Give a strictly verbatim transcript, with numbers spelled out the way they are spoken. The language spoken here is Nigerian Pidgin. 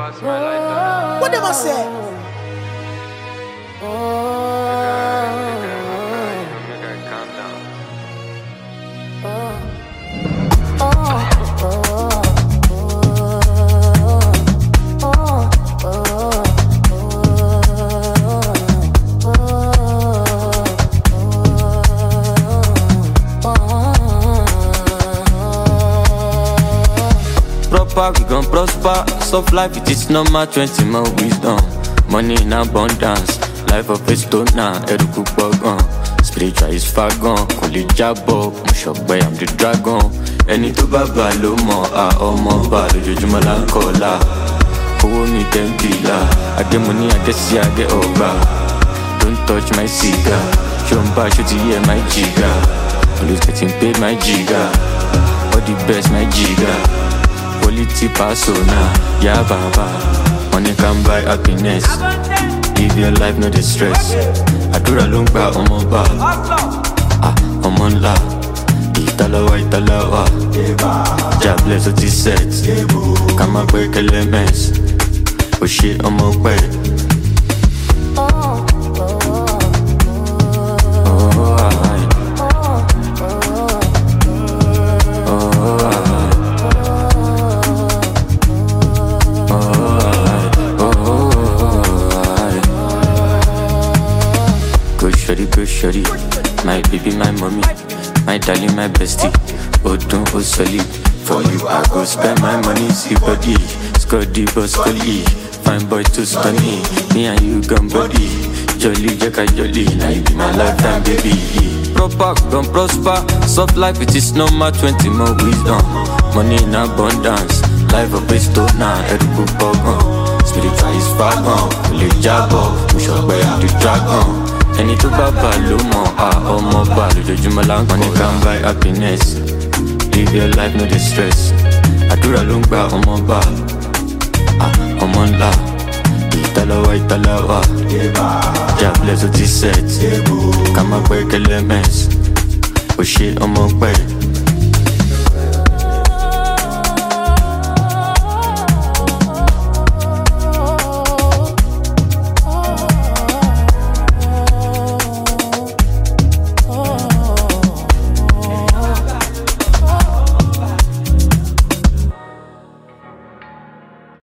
What them I say? Proper, we gon' prosper. Soft life, it is normal. Twenty more wisdom, money in abundance. Life of a stoner, eruku bogon. Spiritual is far gone. Kuli jabo, mushokbe, I'm the dragon. Eni to baba lo mo a omo ba lójoojúmọ́ la kola. Owo mi dem bila. I get money, I get see, I get over. Don't touch my cigar. Jumba, shoot yeah, my jigga. Always getting paid, my jigga. All the best, my jigga. Quality persona, yeah baba. Money can buy happiness. Live your life, no distress. Adura lungba omoba. Ah, omonla. Italawa, italawa. God bless what he said. Kama break elements. Oh shit, I'm away. Shorty, my baby, my mommy, my darling, my bestie. Oh, don't oh solid. For you, I go spend my money. See body, Scotty, boss, collie. Fine boy too stunning. Me and you gun body. Jolly, jacka, jolly. Now you be my lifetime, baby. Proper, gon' prosper. Soft life, it is normal. Twenty more wisdom. Money in abundance. Life of a stoner, edible bogon. Spiritual is far gone. Only jabo, we shall wear the dragon. Any to baba lo mo a omo ba lójoojúmọ́ la money can buy happiness. Live your life, no distress. Adura lungba omo ba. Ah, omo nla. Italawa, italawa. God bless what he said. Kama break elements. Oh shit, omo pe.